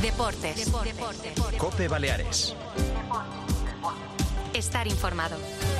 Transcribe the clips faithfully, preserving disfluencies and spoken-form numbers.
Deportes. Deportes. COPE Baleares. Estar informado.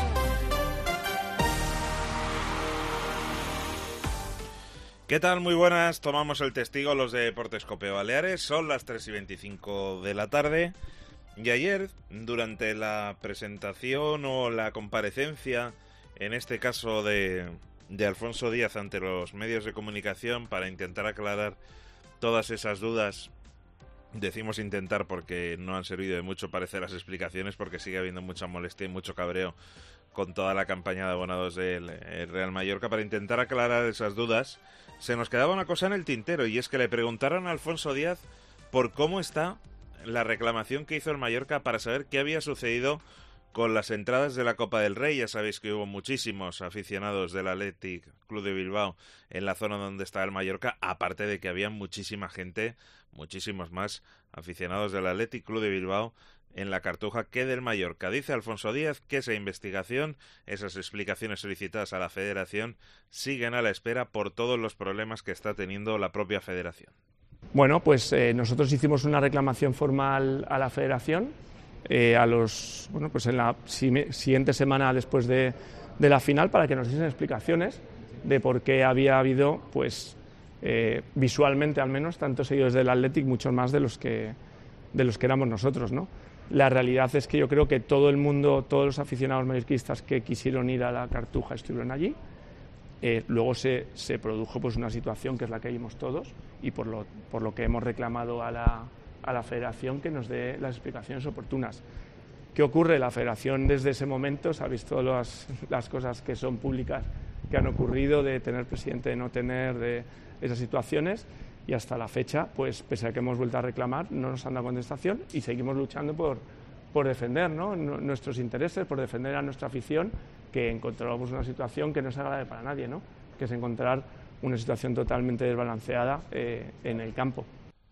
¿Qué tal? Muy buenas. Tomamos el testigo los de Deportes COPE Baleares. Son las tres y veinticinco de la tarde. Y ayer, durante la presentación o la comparecencia, en este caso de, de Alfonso Díaz ante los medios de comunicación para intentar aclarar todas esas dudas, decimos intentar porque no han servido de mucho, parece, las explicaciones, porque sigue habiendo mucha molestia y mucho cabreo con toda la campaña de abonados del Real Mallorca. Para intentar aclarar esas dudas, se nos quedaba una cosa en el tintero, y es que le preguntaron a Alfonso Díaz por cómo está la reclamación que hizo el Mallorca para saber qué había sucedido con las entradas de la Copa del Rey. Ya sabéis que hubo muchísimos aficionados del Athletic Club de Bilbao en la zona donde está el Mallorca, aparte de que había muchísima gente, muchísimos más aficionados del Athletic Club de Bilbao en la Cartuja que del Mallorca. Dice Alfonso Díaz que esa investigación, esas explicaciones solicitadas a la Federación, siguen a la espera por todos los problemas que está teniendo la propia Federación. Bueno, pues eh, nosotros hicimos una reclamación formal a la Federación eh, a los, bueno, pues en la si, siguiente semana después de, de la final, para que nos diesen explicaciones de por qué había habido, pues eh, visualmente al menos, tantos seguidores del Athletic, muchos más de los que de los que éramos nosotros, ¿no? La realidad es que yo creo que todo el mundo, todos los aficionados mallorquistas que quisieron ir a la Cartuja estuvieron allí. Eh, luego se, se produjo pues una situación que es la que vimos todos, y por lo, por lo que hemos reclamado a la, a la Federación que nos dé las explicaciones oportunas. ¿Qué ocurre? La Federación desde ese momento, sabéis todas las, las cosas que son públicas que han ocurrido, de tener presidente, de no tener, de esas situaciones, y hasta la fecha, pues pese a que hemos vuelto a reclamar, no nos han dado contestación y seguimos luchando por, por defender, ¿no?, nuestros intereses, por defender a nuestra afición, que encontramos una situación que no es agradable para nadie, ¿no?, que es encontrar una situación totalmente desbalanceada eh, en el campo.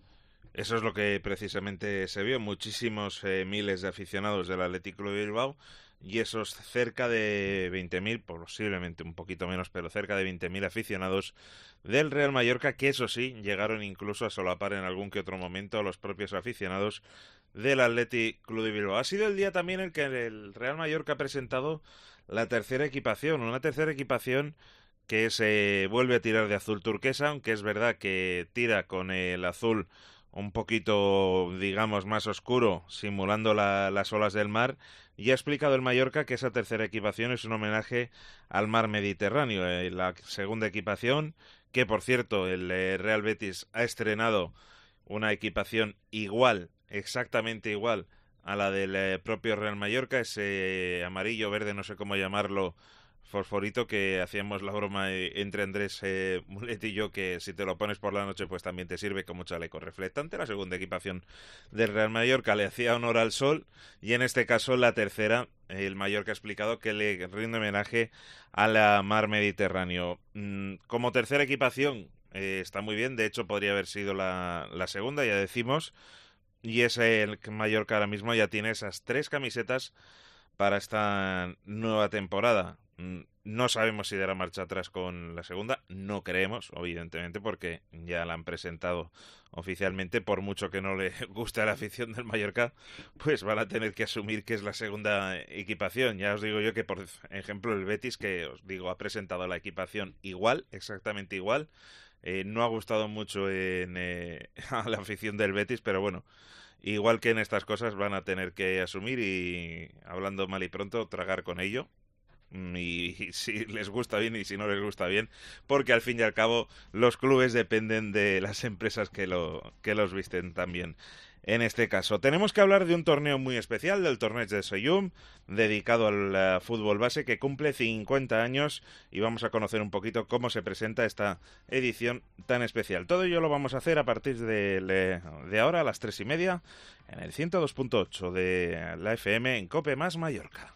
Eso es lo que precisamente se vio, muchísimos eh, miles de aficionados del Athletic Club de Bilbao, y esos cerca de veinte mil, posiblemente un poquito menos, pero cerca de veinte mil aficionados del Real Mallorca, que eso sí, llegaron incluso a solapar en algún que otro momento a los propios aficionados del Athletic Club de Bilbao. Ha sido el día también en el que el Real Mallorca ha presentado la tercera equipación, una tercera equipación que se vuelve a tirar de azul turquesa, aunque es verdad que tira con el azul un poquito, digamos, más oscuro, simulando la, las olas del mar, y ha explicado el Mallorca que esa tercera equipación es un homenaje al mar Mediterráneo. Eh, la segunda equipación, que por cierto el eh, Real Betis ha estrenado una equipación igual, exactamente igual a la del eh, propio Real Mallorca, ese eh, amarillo, verde, no sé cómo llamarlo, fosforito, que hacíamos la broma entre Andrés eh, Mulet y yo, que si te lo pones por la noche pues también te sirve como chaleco reflectante. La segunda equipación del Real Mallorca le hacía honor al sol, y en este caso la tercera, el Mallorca ha explicado que le rinde homenaje a la mar Mediterráneo. Mm, como tercera equipación eh, está muy bien, de hecho podría haber sido la, la segunda, ya decimos, y es el Mallorca ahora mismo ya tiene esas tres camisetas para esta nueva temporada. No sabemos si dará marcha atrás con la segunda, no creemos, evidentemente, porque ya la han presentado oficialmente. Por mucho que no le guste a la afición del Mallorca, pues van a tener que asumir que es la segunda equipación. Ya os digo yo que, por ejemplo, el Betis, que os digo, ha presentado la equipación igual, exactamente igual, eh, no ha gustado mucho en, eh, a la afición del Betis, pero bueno, igual que en estas cosas van a tener que asumir y, hablando mal y pronto, tragar con ello. Y, y si les gusta bien y si no les gusta bien, porque al fin y al cabo los clubes dependen de las empresas que, lo, que los visten también. En este caso tenemos que hablar de un torneo muy especial, del Torneig de Sollum, dedicado al uh, fútbol base, que cumple cincuenta años, y vamos a conocer un poquito cómo se presenta esta edición tan especial. Todo ello lo vamos a hacer a partir de, de ahora a las tres y media en el ciento dos punto ocho de la F M en COPE más Mallorca.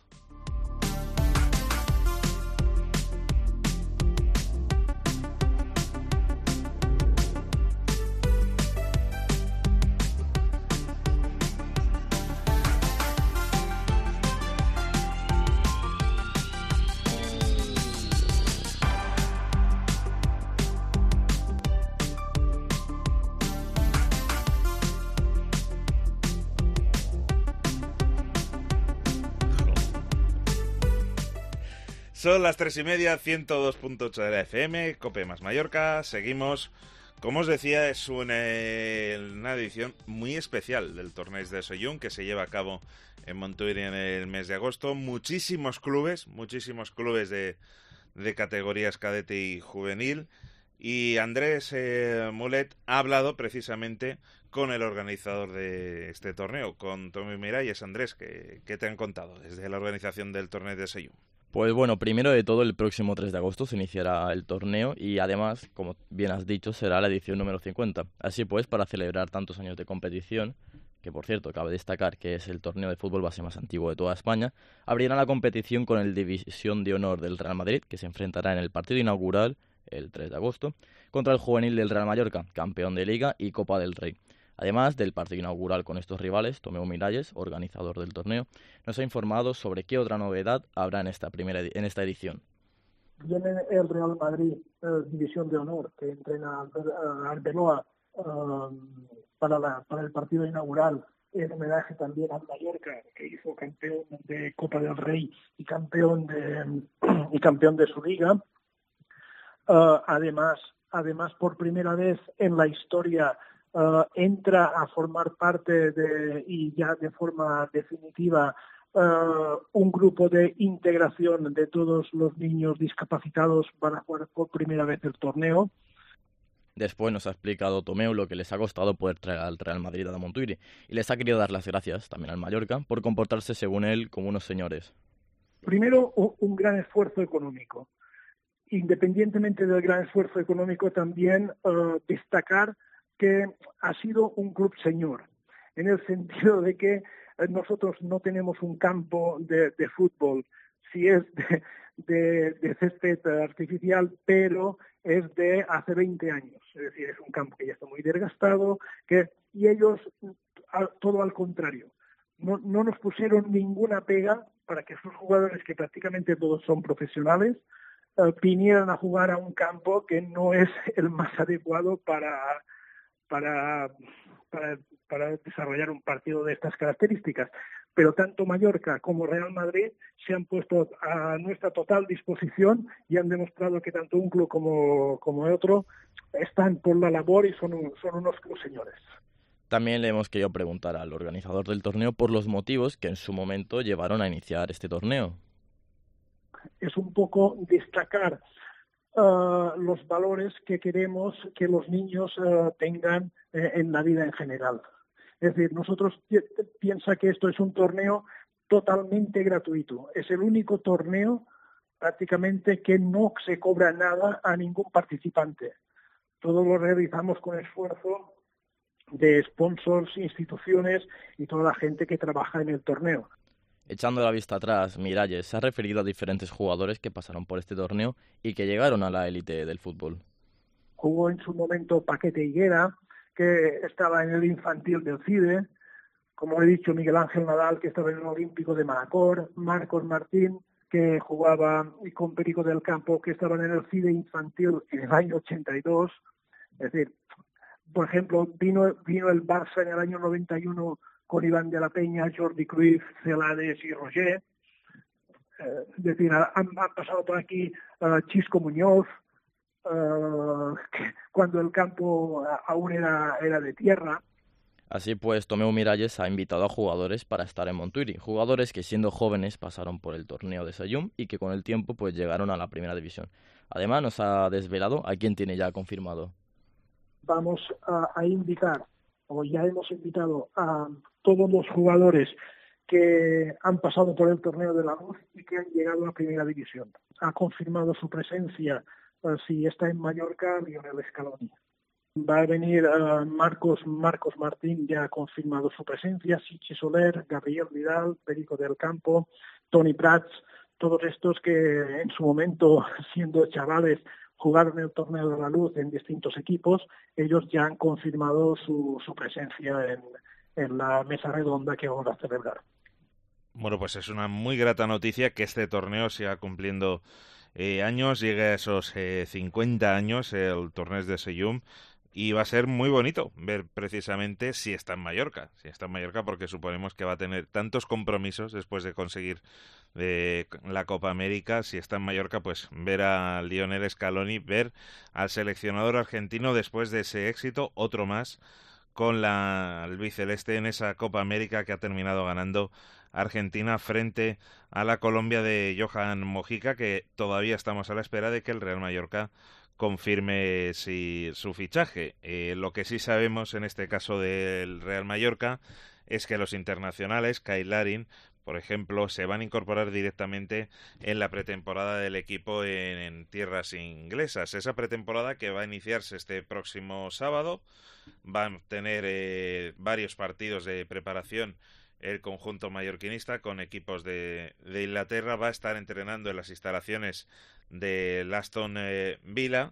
Son las tres y media, ciento dos punto ocho de la F M, Cope más Mallorca. Seguimos. Como os decía, es una, una edición muy especial del torneo de Sollum que se lleva a cabo en Montuïri en el mes de agosto. Muchísimos clubes, muchísimos clubes de, de categorías cadete y juvenil. Y Andrés eh, Mulet ha hablado precisamente con el organizador de este torneo, con Tomeu Miralles. Andrés, ¿qué, qué te han contado desde la organización del torneo de Sollum? Pues bueno, primero de todo, el próximo tres de agosto se iniciará el torneo y además, como bien has dicho, será la edición número cincuenta. Así pues, para celebrar tantos años de competición, que por cierto, cabe destacar que es el torneo de fútbol base más antiguo de toda España, abrirá la competición con el División de Honor del Real Madrid, que se enfrentará en el partido inaugural, el tres de agosto, contra el juvenil del Real Mallorca, campeón de Liga y Copa del Rey. Además del partido inaugural con estos rivales, Tomeu Miralles, organizador del torneo, nos ha informado sobre qué otra novedad habrá en esta primera en esta edición. Viene el Real Madrid, eh, División de Honor, que entrena a Arbeloa eh, para, la, para el partido inaugural, en homenaje también al Mallorca, que hizo campeón de Copa del Rey y campeón de, y campeón de su liga. Uh, además, además, por primera vez en la historia, Uh, entra a formar parte de, y ya de forma definitiva, uh, un grupo de integración de todos los niños discapacitados para jugar por primera vez el torneo. Después nos ha explicado Tomeu lo que les ha costado poder traer al Real Madrid a Montuïri y les ha querido dar las gracias también al Mallorca por comportarse, según él, como unos señores. Primero, un gran esfuerzo económico. Independientemente del gran esfuerzo económico, también uh, destacar que ha sido un club señor, en el sentido de que nosotros no tenemos un campo de, de fútbol, si es de, de, de césped artificial, pero es de hace veinte años, es decir, es un campo que ya está muy desgastado, que, y ellos, todo al contrario, no, no nos pusieron ninguna pega para que sus jugadores, que prácticamente todos son profesionales, uh, vinieran a jugar a un campo que no es el más adecuado para Para, para, para desarrollar un partido de estas características. Pero tanto Mallorca como Real Madrid se han puesto a nuestra total disposición y han demostrado que tanto un club como, como otro están por la labor y son, un, son unos clubes señores. También le hemos querido preguntar al organizador del torneo por los motivos que en su momento llevaron a iniciar este torneo. Es un poco destacar Uh, los valores que queremos que los niños uh, tengan eh, en la vida en general. Es decir, nosotros pi- piensa que esto es un torneo totalmente gratuito. Es el único torneo prácticamente que no se cobra nada a ningún participante. Todo lo realizamos con esfuerzo de sponsors, instituciones y toda la gente que trabaja en el torneo. Echando la vista atrás, Miralles se ha referido a diferentes jugadores que pasaron por este torneo y que llegaron a la élite del fútbol. Jugó en su momento Paquete Higuera, que estaba en el infantil del CIDE, como he dicho, Miguel Ángel Nadal, que estaba en el Olímpico de Manacor, Marcos Martín, que jugaba con Perico del Campo, que estaban en el CIDE infantil en el año ochenta y dos. Es decir, por ejemplo, vino, vino el Barça en el año noventa y uno con Iván de la Peña, Jordi Cruyff, Celades y Roger. Eh, es decir, han, han pasado por aquí uh, Chisco Muñoz, uh, cuando el campo aún era, era de tierra. Así pues, Tomeu Miralles ha invitado a jugadores para estar en Montuïri, jugadores que siendo jóvenes pasaron por el torneo de Sollum y que con el tiempo pues llegaron a la primera división. Además, nos ha desvelado a quién tiene ya confirmado. Vamos a, a invitar, o ya hemos invitado a todos los jugadores que han pasado por el torneo de la Luz y que han llegado a primera división. Ha confirmado su presencia, uh, si está en Mallorca, Lionel Scaloni. Va a venir uh, Marcos Marcos Martín, ya ha confirmado su presencia, Sichi Soler, Gabriel Vidal, Perico del Campo, Toni Prats, todos estos que en su momento, siendo chavales, jugaron el torneo de la Luz en distintos equipos. Ellos ya han confirmado su, su presencia en, en la mesa redonda que vamos a celebrar. Bueno, pues es una muy grata noticia que este torneo siga cumpliendo eh, años, llegue a esos eh, cincuenta años, el torneo de Sollum. y va a ser muy bonito ver precisamente si está en Mallorca, si está en Mallorca porque suponemos que va a tener tantos compromisos después de conseguir eh, la Copa América. Si está en Mallorca, pues ver a Lionel Scaloni, ver al seleccionador argentino después de ese éxito, otro más con la albiceleste en esa Copa América que ha terminado ganando Argentina frente a la Colombia de Johan Mojica, que todavía estamos a la espera de que el Real Mallorca confirme si su fichaje. Eh, lo que sí sabemos en este caso del Real Mallorca es que los internacionales, Kyle Larin, por ejemplo, se van a incorporar directamente en la pretemporada del equipo en, en tierras inglesas. Esa pretemporada que va a iniciarse este próximo sábado, va a tener eh, varios partidos de preparación el conjunto mallorquinista con equipos de, de Inglaterra. Va a estar entrenando en las instalaciones del Aston eh, Villa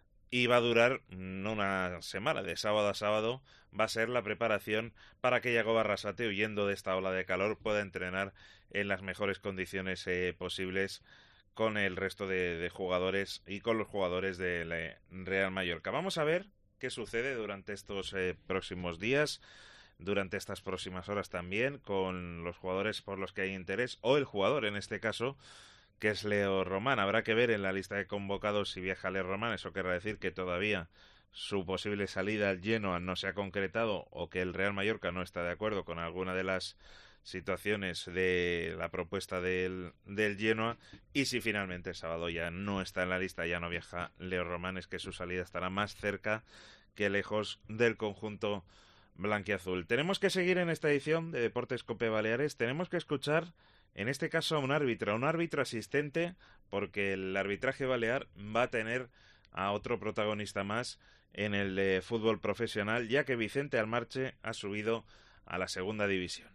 y va a durar una semana, de sábado a sábado. Va a ser la preparación para que Yago Barrasate, huyendo de esta ola de calor, pueda entrenar en las mejores condiciones eh, posibles con el resto de, de jugadores y con los jugadores del Real Mallorca. Vamos a ver qué sucede durante estos eh, próximos días, durante estas próximas horas también, con los jugadores por los que hay interés, o el jugador en este caso, que es Leo Román. Habrá que ver en la lista de convocados si viaja Leo Román. Eso querrá decir que todavía su posible salida al Genoa no se ha concretado, o que el Real Mallorca no está de acuerdo con alguna de las situaciones de la propuesta del, del Genoa. Y si finalmente el sábado ya no está en la lista, ya no viaja Leo Román, es que su salida estará más cerca que lejos del conjunto blanquiazul. Tenemos que seguir en esta edición de Deportes Cope Baleares. Tenemos que escuchar en este caso a un árbitro, a un árbitro asistente, porque el arbitraje balear va a tener a otro protagonista más en el eh, fútbol profesional, ya que Vicente Almarche ha subido a la segunda división.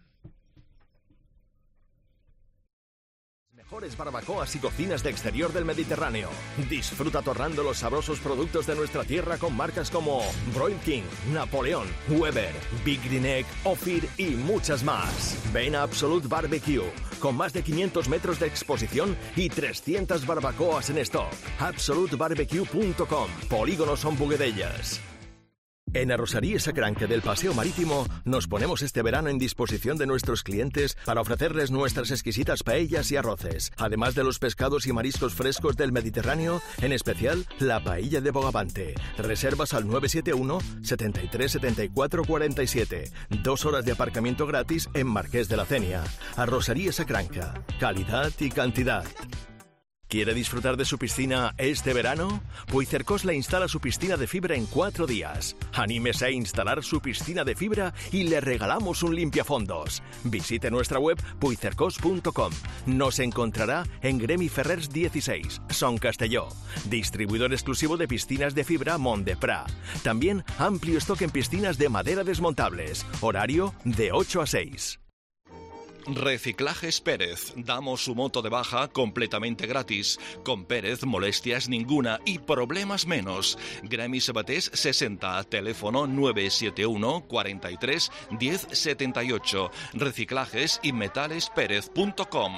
Mejores barbacoas y cocinas de exterior del Mediterráneo. Disfruta torrando los sabrosos productos de nuestra tierra con marcas como Broil King, Napoleón, Weber, Big Green Egg, Ophir y muchas más. Ven a Absolute Barbecue, con más de quinientos metros de exposición y trescientas barbacoas en stock. absolute barbecue punto com, Polígono Son Buguedellas. En Arrosería Sacranque del Paseo Marítimo nos ponemos este verano en disposición de nuestros clientes para ofrecerles nuestras exquisitas paellas y arroces, además de los pescados y mariscos frescos del Mediterráneo, en especial la paella de Bogavante. Reservas al nueve siete uno, setenta y tres, setenta y cuatro, cuarenta y siete. Dos horas de aparcamiento gratis en Marqués de la Cenia. Arrosería Sacranca. Calidad y cantidad. ¿Quiere disfrutar de su piscina este verano? Puigcercós le instala su piscina de fibra en cuatro días. Anímese a instalar su piscina de fibra y le regalamos un limpiafondos. Visite nuestra web puigcercós punto com. Nos encontrará en Gremi Ferrers dieciséis, Son Castelló. Distribuidor exclusivo de piscinas de fibra Mont de Prat. También amplio stock en piscinas de madera desmontables. Horario de ocho a seis. Reciclajes Pérez. Damos su moto de baja completamente gratis. Con Pérez, molestias ninguna y problemas menos. Gremi Sabatés sesenta, teléfono nueve siete uno, cuarenta y tres, diez setenta y ocho. Reciclajes y metales pérez punto com.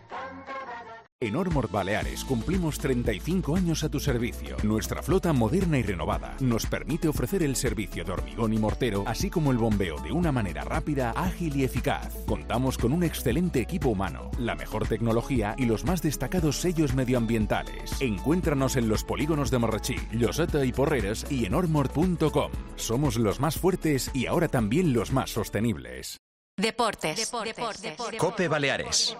En Ormord Baleares cumplimos treinta y cinco años a tu servicio. Nuestra flota moderna y renovada nos permite ofrecer el servicio de hormigón y mortero, así como el bombeo de una manera rápida, ágil y eficaz. Contamos con un excelente equipo humano, la mejor tecnología y los más destacados sellos medioambientales. Encuéntranos en los polígonos de Marratxí, Lloseta y Porreres y en ormord punto com. Somos los más fuertes y ahora también los más sostenibles. Deportes. Deportes. Deportes. Deportes. Cope Baleares.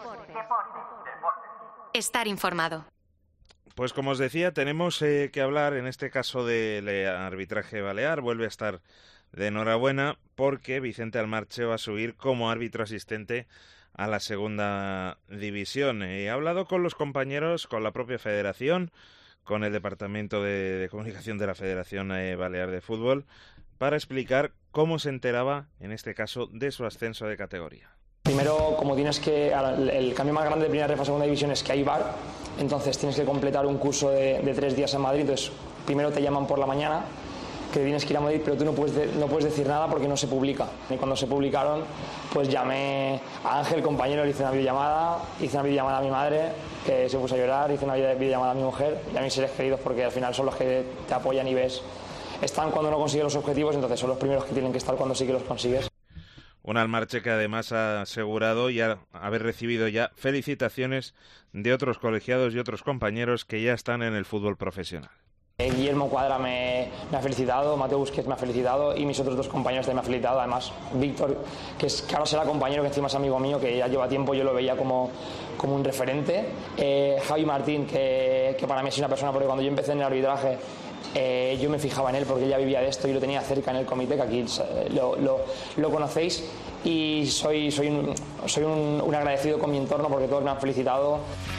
Estar informado. Pues como os decía, tenemos eh, que hablar en este caso del eh, arbitraje balear. Vuelve a estar de enhorabuena porque Vicente Almarche va a subir como árbitro asistente a la segunda división. He hablado con los compañeros, con la propia federación, con el departamento de, de comunicación de la Federación eh, Balear de Fútbol, para explicar cómo se enteraba, en este caso, de su ascenso de categoría. Primero, como tienes que, el cambio más grande de primera ref a segunda división es que hay V A R, entonces tienes que completar un curso de, de tres días en Madrid. Entonces, primero te llaman por la mañana, que tienes que ir a Madrid, pero tú no puedes, de, no puedes decir nada porque no se publica. Y cuando se publicaron, pues llamé a Ángel, compañero, le hice una videollamada, hice una videollamada a mi madre, que se puso a llorar, hice una videollamada a mi mujer y a mis seres queridos, porque al final son los que te apoyan y ves están cuando no consigues los objetivos, entonces son los primeros que tienen que estar cuando sí que los consigues. Un Almarche que además ha asegurado y ha, haber recibido ya felicitaciones de otros colegiados y otros compañeros que ya están en el fútbol profesional. Guillermo Cuadra me, me ha felicitado, Mateo Busquets me ha felicitado y mis otros dos compañeros también me han felicitado. Además, Víctor, que, es, que ahora será compañero, que encima es amigo mío, que ya lleva tiempo, yo lo veía como, como un referente. Eh, Javi Martín, que, que para mí es una persona, porque cuando yo empecé en el arbitraje, eh, yo me fijaba en él porque ya vivía de esto y lo tenía cerca en el comité, que aquí lo, lo, lo conocéis. Y soy, soy, un, soy un, un agradecido con mi entorno porque todos me han felicitado.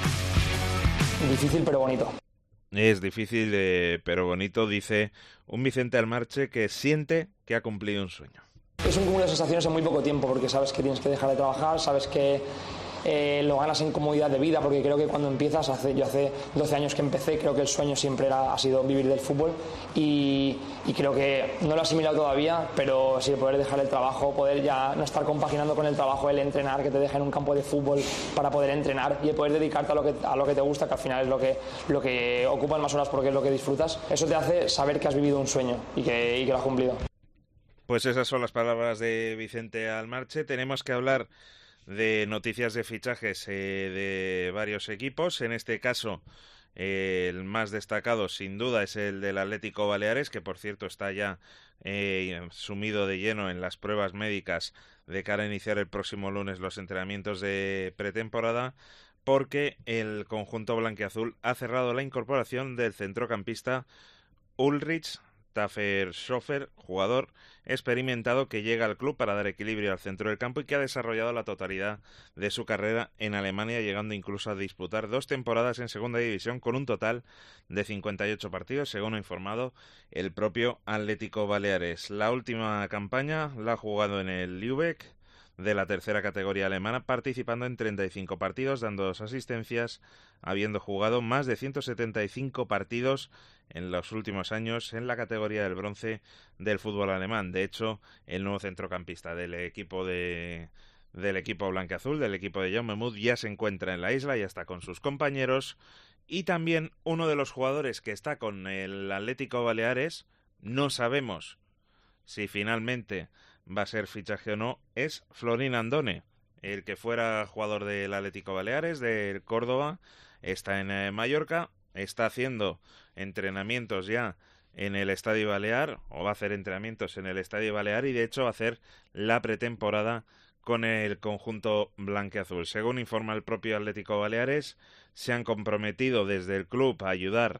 Difícil pero bonito. Es difícil, eh, pero bonito, dice un Vicente Almarche que siente que ha cumplido un sueño. Es un cúmulo de sensaciones en muy poco tiempo, porque sabes que tienes que dejar de trabajar, sabes que eh, lo ganas en comodidad de vida, porque creo que cuando empiezas, hace, yo hace doce años que empecé, creo que el sueño siempre era, ha sido vivir del fútbol y, y creo que no lo he asimilado todavía, pero sí poder dejar el trabajo, poder ya no estar compaginando con el trabajo, el entrenar, que te dejen en un campo de fútbol para poder entrenar y poder dedicarte a lo que, a lo que te gusta, que al final es lo que, lo que ocupas más horas porque es lo que disfrutas. Eso te hace saber que has vivido un sueño y que, y que lo has cumplido. Pues esas son las palabras de Vicente Almarche. Tenemos que hablar de noticias de fichajes eh, de varios equipos. En este caso, eh, el más destacado sin duda es el del Atlético Baleares, que por cierto está ya eh, sumido de lleno en las pruebas médicas de cara a iniciar el próximo lunes los entrenamientos de pretemporada, porque el conjunto blanquiazul ha cerrado la incorporación del centrocampista Ulrich Taffer-Schofer, jugador experimentado que llega al club para dar equilibrio al centro del campo y que ha desarrollado la totalidad de su carrera en Alemania, llegando incluso a disputar dos temporadas en segunda división con un total de cincuenta y ocho partidos, según ha informado el propio Atlético Baleares. La última campaña la ha jugado en el Lübeck de la tercera categoría alemana, participando en treinta y cinco partidos, dando dos asistencias, habiendo jugado más de ciento setenta y cinco partidos en los últimos años en la categoría del bronce del fútbol alemán. De hecho, el nuevo centrocampista del equipo de del equipo blanqueazul, del equipo de Jaume Muth, ya se encuentra en la isla, ya está con sus compañeros, y también uno de los jugadores que está con el Atlético Baleares, no sabemos si finalmente va a ser fichaje o no, es Florin Andone, el que fuera jugador del Atlético Baleares, del Córdoba, está en eh, Mallorca, está haciendo entrenamientos ya en el Estadio Balear, o va a hacer entrenamientos en el Estadio Balear, y de hecho va a hacer la pretemporada con el conjunto blanqueazul. Según informa el propio Atlético Baleares, se han comprometido desde el club a ayudar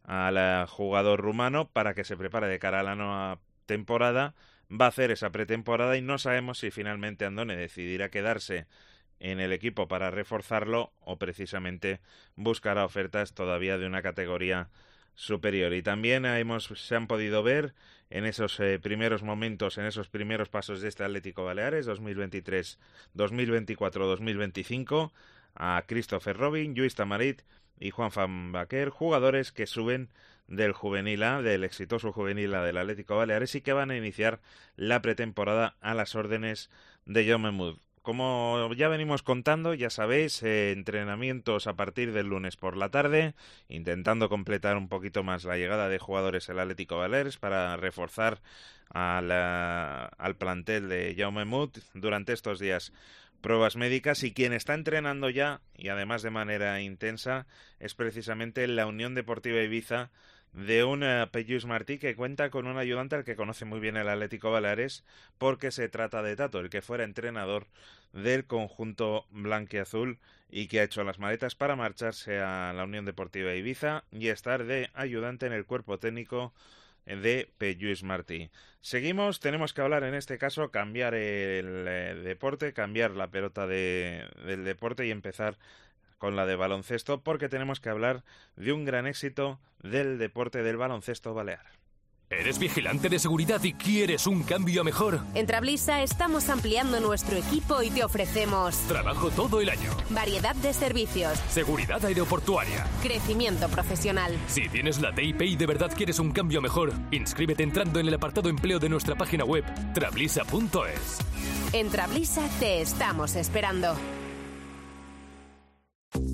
al jugador rumano para que se prepare de cara a la nueva temporada. Va a hacer esa pretemporada y no sabemos si finalmente Andone decidirá quedarse en el equipo para reforzarlo o precisamente buscará ofertas todavía de una categoría superior. Y también hemos, se han podido ver en esos eh, primeros momentos, en esos primeros pasos de este Atlético Baleares dos mil veintitrés, dos mil veinticuatro, dos mil veinticinco a Christopher Robin, Lluís Tamarit y Juan Fan Baquer, jugadores que suben del juvenil A, del exitoso juvenil A del Atlético Baleares y que van a iniciar la pretemporada a las órdenes de Jaume Muth. Como ya venimos contando, ya sabéis, eh, entrenamientos a partir del lunes por la tarde, intentando completar un poquito más la llegada de jugadores del Atlético Baleares para reforzar a la, al plantel de Jaume Muth durante estos días. Pruebas médicas, y quien está entrenando ya, y además de manera intensa, es precisamente la Unión Deportiva Ibiza de un uh, Peyús Martí, que cuenta con un ayudante al que conoce muy bien el Atlético Baleares, porque se trata de Tato, el que fuera entrenador del conjunto blanquiazul y que ha hecho las maletas para marcharse a la Unión Deportiva Ibiza y estar de ayudante en el cuerpo técnico de Peyús Martí. Seguimos, tenemos que hablar en este caso, cambiar el eh, deporte, cambiar la pelota de, del deporte y empezar con la de baloncesto, porque tenemos que hablar de un gran éxito del deporte del baloncesto balear. ¿Eres vigilante de seguridad y quieres un cambio a mejor? En Trablisa estamos ampliando nuestro equipo y te ofrecemos trabajo todo el año, variedad de servicios, seguridad aeroportuaria, crecimiento profesional. Si tienes la T I P y de verdad quieres un cambio mejor, inscríbete entrando en el apartado empleo de nuestra página web, trablisa punto es. En Trablisa te estamos esperando.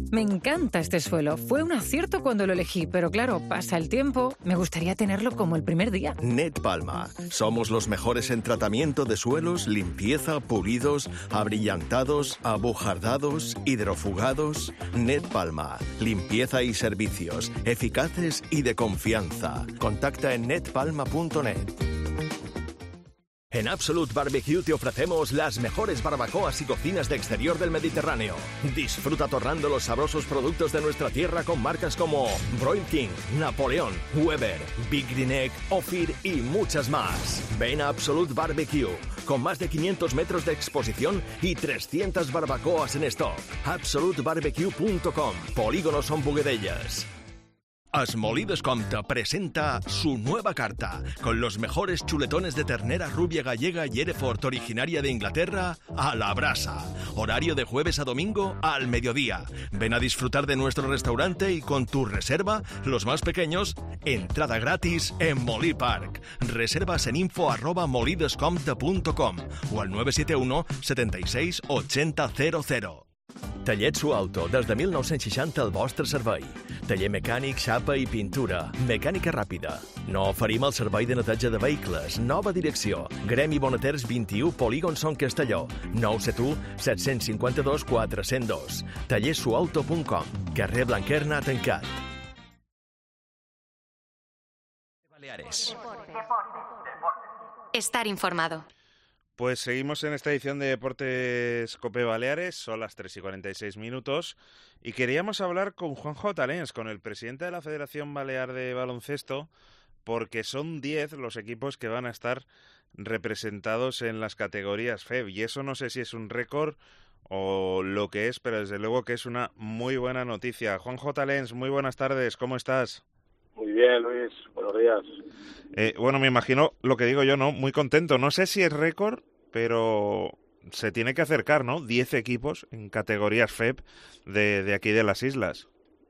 Me encanta este suelo. Fue un acierto cuando lo elegí, pero claro, pasa el tiempo. Me gustaría tenerlo como el primer día. Net Palma. Somos los mejores en tratamiento de suelos, limpieza, pulidos, abrillantados, abujardados, hidrofugados. Net Palma. Limpieza y servicios eficaces y de confianza. Contacta en net palma punto net. En Absolute Barbecue te ofrecemos las mejores barbacoas y cocinas de exterior del Mediterráneo. Disfruta torrando los sabrosos productos de nuestra tierra con marcas como Broil King, Napoleón, Weber, Big Green Egg, Ophir y muchas más. Ven a Absolute Barbecue, con más de quinientos metros de exposición y trescientas barbacoas en stock. absolute barbecue punto com, Polígono Son Buguedellas. Asmolí Descompte presenta su nueva carta, con los mejores chuletones de ternera rubia gallega y Hereford originaria de Inglaterra a la brasa. Horario de jueves a domingo al mediodía. Ven a disfrutar de nuestro restaurante y con tu reserva, los más pequeños, entrada gratis en Molí Park. Reservas en info arroba molidescompte punto com o al nueve siete uno setenta y seis ochenta cero cero. Tallet Suauto, des de mil nou-cents seixanta al vostre servei. Taller mecànic, xapa i pintura. Mecànica ràpida. No oferim el servei de neteja de vehicles. Nova direcció. Gremi Bonaters vint-i-u, Polígon Son Castelló. nou set u set cinc dos quatre zero dos. taller suauto punt com. Carrer Blanquerna tancat. Baleares. Estar informado. Pues seguimos en esta edición de Deportes Cope Baleares, son las tres y cuarenta y seis minutos, y queríamos hablar con Juanjo Talens, con el presidente de la Federación Balear de Baloncesto, porque son diez los equipos que van a estar representados en las categorías F E B, y eso no sé si es un récord o lo que es, pero desde luego que es una muy buena noticia. Juanjo Talens, muy buenas tardes, ¿cómo estás? Muy bien, Luis, buenos días. Eh, bueno, me imagino lo que digo yo, ¿no? Muy contento. No sé si es récord, pero se tiene que acercar, ¿no? Diez equipos en categorías F E B de, de aquí de las islas.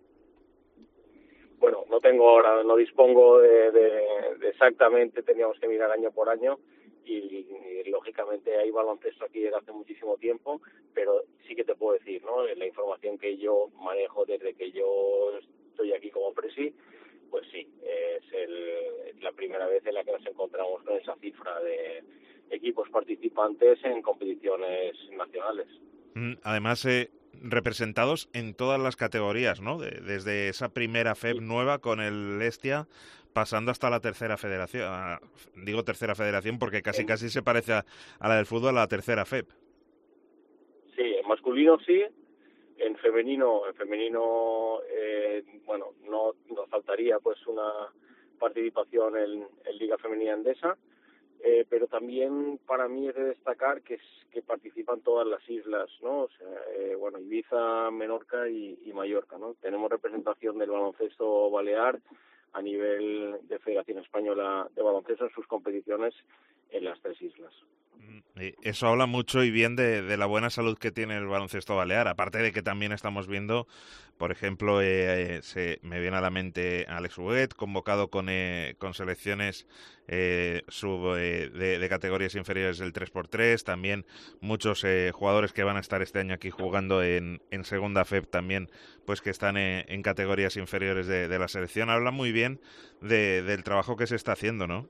Bueno, no tengo ahora, no dispongo de, de, de exactamente, teníamos que mirar año por año y, y lógicamente hay baloncesto aquí desde hace muchísimo tiempo, pero sí que te puedo decir, ¿no? La información que yo manejo desde que yo estoy aquí como presi, pues sí, es el, la primera vez en la que nos encontramos con esa cifra de equipos participantes en competiciones nacionales. Además, eh, representados en todas las categorías, ¿no? De, desde esa primera F E B sí. nueva con el Estia, pasando hasta la tercera federación. A, digo tercera federación porque casi en... casi se parece a, a la del fútbol, a la tercera F E B. Sí, en masculino sí. En femenino, en femenino, eh, bueno, no nos faltaría pues una participación en, en Liga Femenina Endesa, eh, pero también para mí es de destacar que, es, que participan todas las islas, ¿no? O sea, eh, bueno, Ibiza, Menorca y, y Mallorca, ¿no? Tenemos representación del baloncesto balear a nivel de Federación Española de Baloncesto en sus competiciones en las tres islas. Eso habla mucho y bien de, de la buena salud que tiene el baloncesto balear, aparte de que también estamos viendo, por ejemplo, eh, eh, se me viene a la mente Alex Huguet, convocado con, eh, con selecciones eh, sub, eh, de, de categorías inferiores del tres por tres, también muchos eh, jugadores que van a estar este año aquí jugando en, en segunda F E B también, pues que están eh, en categorías inferiores de, de la selección. Habla muy bien de, del trabajo que se está haciendo, ¿no?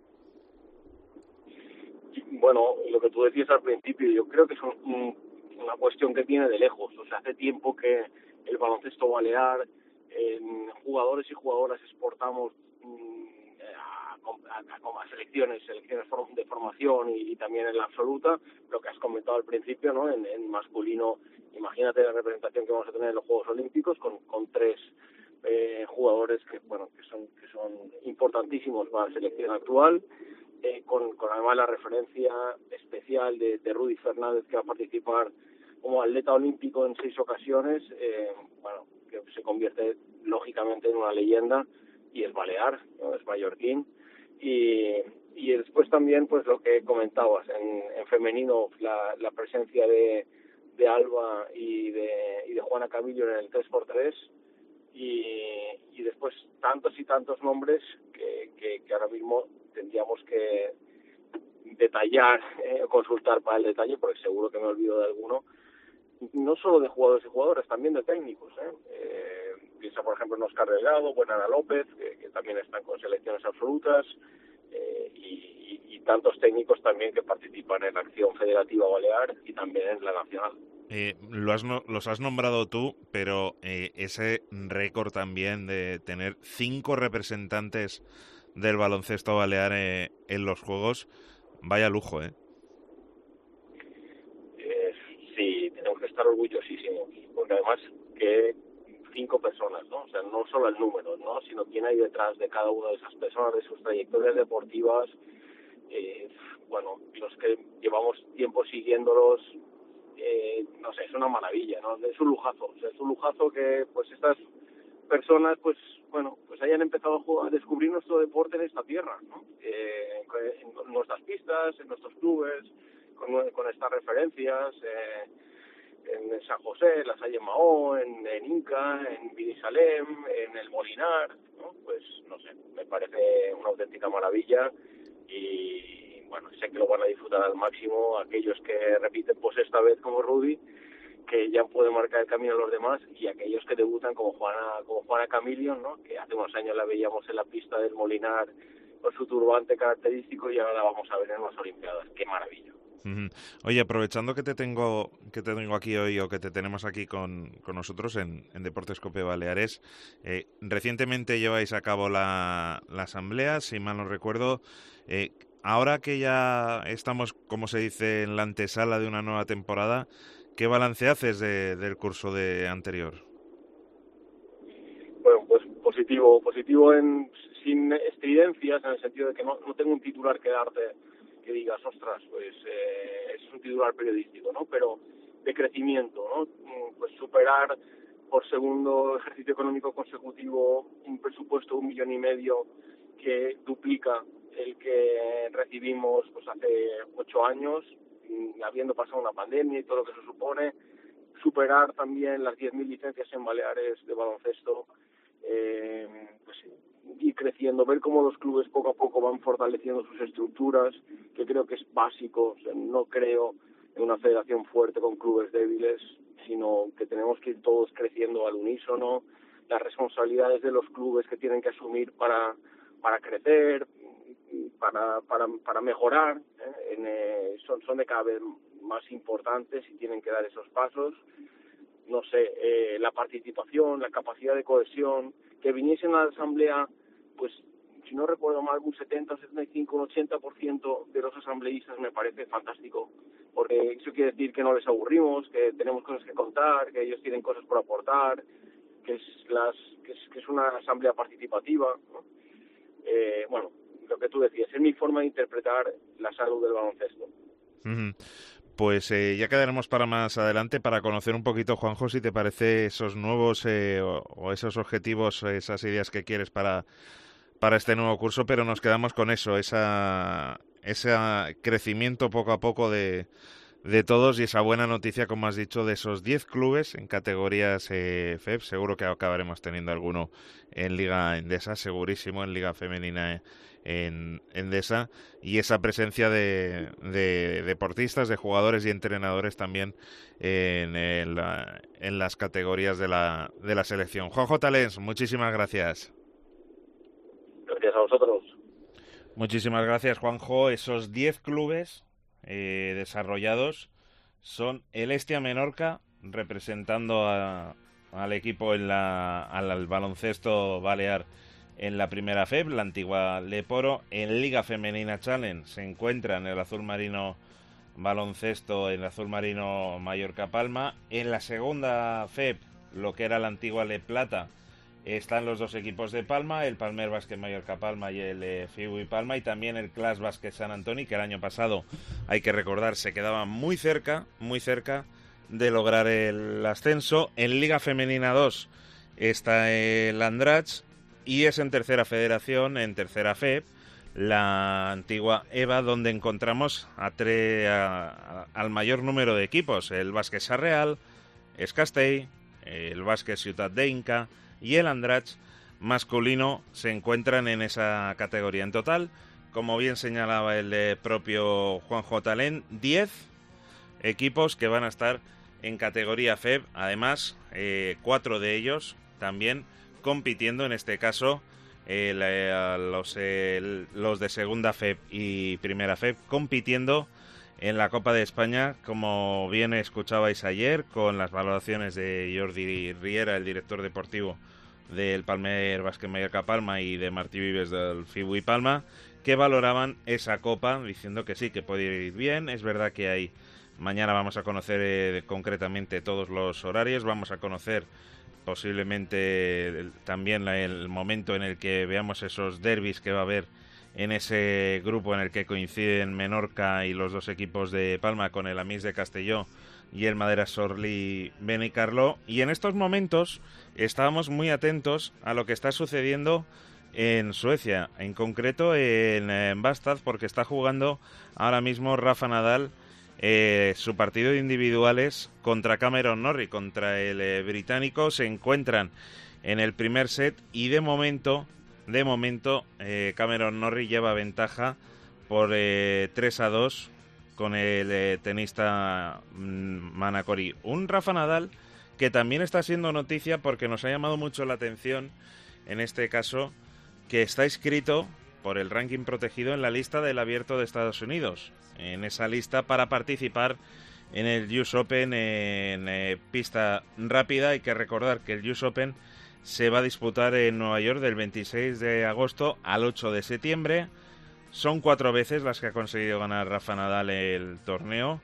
Bueno, lo que tú decías al principio, yo creo que es un, un, una cuestión que viene de lejos. O sea, hace tiempo que el baloncesto balear, en jugadores y jugadoras exportamos mmm, a, a, a, a selecciones, selecciones de formación y, y también en la absoluta, lo que has comentado al principio, ¿no? En, en masculino, imagínate la representación que vamos a tener en los Juegos Olímpicos con, con tres eh, jugadores que, bueno, que son, que son importantísimos para la selección actual. Eh, con, con además la referencia especial de, de Rudy Fernández, que va a participar como atleta olímpico en seis ocasiones, eh, bueno, que se convierte lógicamente en una leyenda, y es balear, ¿no? Es mallorquín, y, y después también pues lo que comentabas, en, en femenino la, la presencia de, de Alba y de, y de Juana Camillo en el tres por tres, y, y después tantos y tantos nombres que, que, que ahora mismo tendríamos que detallar, eh, consultar para el detalle, porque seguro que me olvido de alguno, no solo de jugadores y jugadoras, también de técnicos, ¿eh? Eh, piensa, por ejemplo, en Óscar Delgado, en Ana López, que, que también están con selecciones absolutas, eh, y, y, y tantos técnicos también que participan en la acción federativa balear y también en la nacional. Eh, lo has no, los has nombrado tú, pero eh, ese récord también de tener cinco representantes del baloncesto balear eh, en los Juegos, vaya lujo, ¿eh? Eh, sí, tenemos que estar orgullosísimos, porque además que cinco personas, ¿no? O sea, no solo el número, ¿no? Sino quién hay detrás de cada una de esas personas, de sus trayectorias deportivas. Eh, bueno, los que llevamos tiempo siguiéndolos, eh, no sé, es una maravilla, ¿no? Es un lujazo, o sea, es un lujazo que, pues, estas personas, pues, bueno, pues hayan empezado a, jugar, a descubrir nuestro deporte en esta tierra, ¿no? Eh, en nuestras pistas, en nuestros clubes, con, con estas referencias, eh, en San José, en la Salle Mahó, en, en Inca, en Binissalem, en el Molinar, ¿no? Pues, no sé, me parece una auténtica maravilla y, bueno, sé que lo van a disfrutar al máximo aquellos que repiten pues esta vez como Rudy, que ya pueden marcar el camino a los demás, y aquellos que debutan como Juana, como Juana Camilion, ¿no? Que hace unos años la veíamos en la pista del Molinar con su turbante característico y ahora la vamos a ver en las Olimpiadas. ¡Qué maravilla! Uh-huh. Oye, aprovechando que te tengo que te tengo aquí hoy, o que te tenemos aquí con, con nosotros en, en Deportes Cope Baleares, eh, recientemente lleváis a cabo la, la asamblea, si mal no recuerdo. Eh, ahora que ya estamos, como se dice, en la antesala de una nueva temporada, ¿qué balance haces de, del curso de anterior? Bueno, pues positivo, positivo en sin estridencias, en el sentido de que no, no tengo un titular que darte que digas, ostras, pues eh, es un titular periodístico, ¿no? Pero de crecimiento, ¿no? Pues superar por segundo ejercicio económico consecutivo un presupuesto de un millón y medio que duplica el que recibimos pues hace ocho años, habiendo pasado una pandemia y todo lo que se supone, superar también las diez mil licencias en Baleares de baloncesto, eh, pues ir creciendo, ver cómo los clubes poco a poco van fortaleciendo sus estructuras, que creo que es básico. O sea, no creo en una federación fuerte con clubes débiles, sino que tenemos que ir todos creciendo al unísono, las responsabilidades de los clubes que tienen que asumir para para crecer, para para para mejorar, ¿eh? en, eh, son son de cada vez más importantes y tienen que dar esos pasos. No sé, eh, la participación, la capacidad de cohesión, que viniesen a la asamblea, pues si no recuerdo mal, un setenta, setenta y cinco, un ochenta por ciento de los asambleístas me parece fantástico, porque eso quiere decir que no les aburrimos, que tenemos cosas que contar, que ellos tienen cosas por aportar, que es las que es, que es una asamblea participativa, ¿no? Eh, bueno, lo que tú decías, es mi forma de interpretar la salud del baloncesto. Uh-huh. Pues eh, ya quedaremos para más adelante para conocer un poquito, Juanjo, si te parece esos nuevos eh, o, o esos objetivos, esas ideas que quieres para, para este nuevo curso, pero nos quedamos con eso, esa ese crecimiento poco a poco de, de todos y esa buena noticia, como has dicho, de esos diez clubes en categorías eh, F E P. Seguro que acabaremos teniendo alguno en Liga Endesa, segurísimo, en Liga Femenina eh, en Endesa, y esa presencia de, de deportistas, de jugadores y entrenadores también en, el, en las categorías de la, de la selección. Juanjo Talens, muchísimas gracias. Gracias a vosotros. Muchísimas gracias, Juanjo. Esos diez clubes eh, desarrollados son el Hestia Menorca, representando a, al equipo en la, al, al baloncesto balear en la primera F E P, la antigua Leporo. En Liga Femenina Challenge se encuentran el Azul Marino Baloncesto, en el Azul Marino Mallorca Palma. En la segunda F E P, lo que era la antigua Le Plata, están los dos equipos de Palma, el Palmer Básquet Mallorca Palma y el eh, Fiui Palma, y también el Clas Básquet San Antoni, que el año pasado, hay que recordar, se quedaba muy cerca, muy cerca de lograr el ascenso. En Liga Femenina dos está el Andratx, y es en tercera federación, en tercera F E P, la antigua EVA, donde encontramos a tre, a, a, al mayor número de equipos: el Básquet Sarreal, Escastell, el Básquet Ciutat d'Inca y el Andratx masculino se encuentran en esa categoría. En total, como bien señalaba el eh, propio Juanjo Talent, diez equipos que van a estar en categoría F E B, además eh, cuatro de ellos también compitiendo, en este caso eh, la, los, eh, los de segunda F E B y primera F E B, compitiendo en la Copa de España, como bien escuchabais ayer, con las valoraciones de Jordi Riera, el director deportivo del Palmer Básquet Mallorca Palma, y de Martí Vives del Fibui Palma, que valoraban esa Copa, diciendo que sí, que puede ir bien. Es verdad que hay, mañana vamos a conocer eh, concretamente todos los horarios, vamos a conocer posiblemente el, también la, el momento en el que veamos esos derbis que va a haber en ese grupo en el que coinciden Menorca y los dos equipos de Palma, con el Amis de Castelló y el Madera Sorli Benicarló. Y en estos momentos estábamos muy atentos a lo que está sucediendo en Suecia, en concreto en, en Bastad, porque está jugando ahora mismo Rafa Nadal eh, su partido de individuales contra Cameron Norrie, contra el eh, británico. Se encuentran en el primer set y de momento De momento, eh, Cameron Norrie lleva ventaja por eh, tres a dos con el eh, tenista mmm, Manacori. Un Rafa Nadal que también está siendo noticia porque nos ha llamado mucho la atención, en este caso, que está inscrito por el ranking protegido en la lista del Abierto de Estados Unidos. En esa lista para participar en el U S Open en eh, pista rápida. Hay que recordar que el U S Open se va a disputar en Nueva York del veintiséis de agosto al ocho de septiembre. Son cuatro veces las que ha conseguido ganar Rafa Nadal el torneo,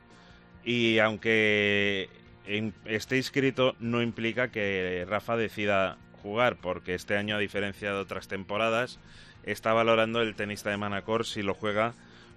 y aunque esté inscrito no implica que Rafa decida jugar, porque este año, a diferencia de otras temporadas, está valorando el tenista de Manacor si lo juega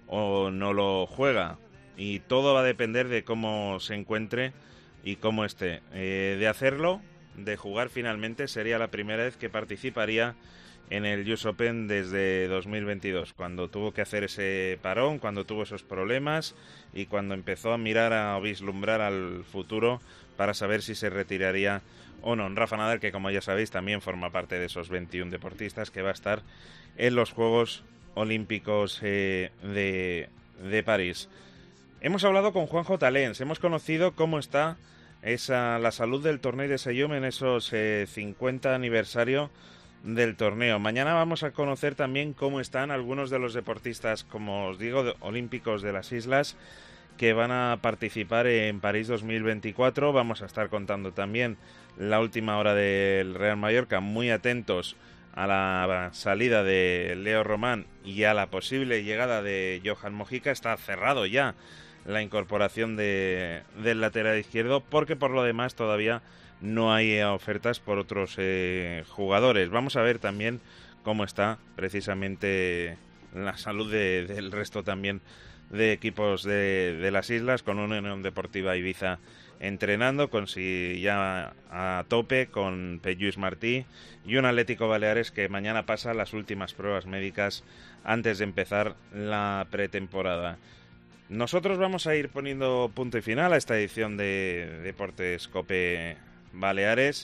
o no lo juega, y todo va a depender de cómo se encuentre y cómo esté. Eh, de hacerlo, de jugar finalmente, sería la primera vez que participaría en el U S Open desde dos mil veintidós, cuando tuvo que hacer ese parón, cuando tuvo esos problemas y cuando empezó a mirar, a vislumbrar al futuro para saber si se retiraría o no. Rafa Nadal, que como ya sabéis también forma parte de esos veintiún deportistas que va a estar en los Juegos Olímpicos eh, de, de París. Hemos hablado con Juanjo Talens, hemos conocido cómo está esa, la salud del torneo de Sejum en esos eh, cincuenta aniversario del torneo. Mañana vamos a conocer también cómo están algunos de los deportistas, como os digo, de, olímpicos de las islas, que van a participar en París dos mil veinticuatro. Vamos a estar contando también la última hora del Real Mallorca, muy atentos a la salida de Leo Román y a la posible llegada de Johan Mojica. Está cerrado ya la incorporación de, del lateral izquierdo, porque por lo demás todavía no hay ofertas por otros eh, jugadores. Vamos a ver también cómo está precisamente la salud de, del resto también de equipos de, de las islas, con una Unión Deportiva Ibiza entrenando, con si ya a tope, con Pelluís Martí, y un Atlético Baleares que mañana pasa las últimas pruebas médicas antes de empezar la pretemporada. Nosotros vamos a ir poniendo punto y final a esta edición de Deportes Cope Baleares.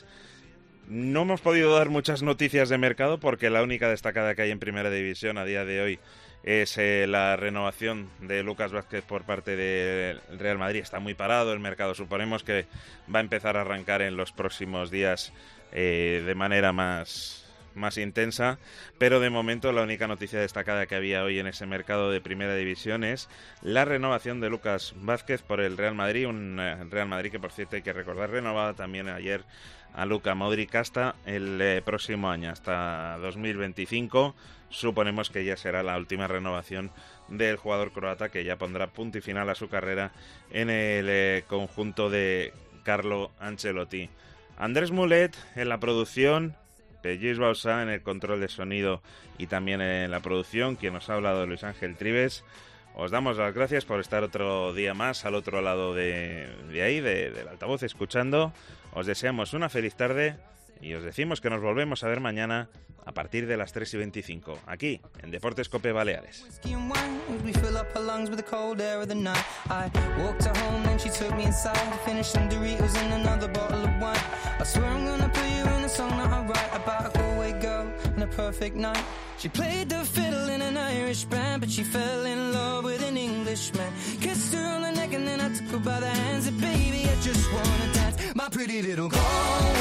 No hemos podido dar muchas noticias de mercado porque la única destacada que hay en Primera División a día de hoy es eh, la renovación de Lucas Vázquez por parte del Real Madrid. Está muy parado el mercado, suponemos que va a empezar a arrancar en los próximos días eh, de manera más, más intensa, pero de momento la única noticia destacada que había hoy en ese mercado de Primera División es la renovación de Lucas Vázquez por el Real Madrid, un eh, Real Madrid que, por cierto, hay que recordar, renovaba también ayer a Luka Modric hasta el eh, próximo año, hasta dos mil veinticinco. Suponemos que ya será la última renovación del jugador croata, que ya pondrá punto y final a su carrera en el eh, conjunto de Carlo Ancelotti. Andrés Mulet en la producción, Pelluís Bausá en el control de sonido y también en la producción, quien nos ha hablado, Luis Ángel Trives. Os damos las gracias por estar otro día más al otro lado de, de ahí, de, del altavoz, escuchando. Os deseamos una feliz tarde y os decimos que nos volvemos a ver mañana a partir de las tres y veinticinco, aquí en Deportes Cope Baleares. She played the fiddle in an Irish band, but she fell in love with an Englishman. Kissed her on the neck and then I took her by the hands, and baby, I just want my pretty little Galway.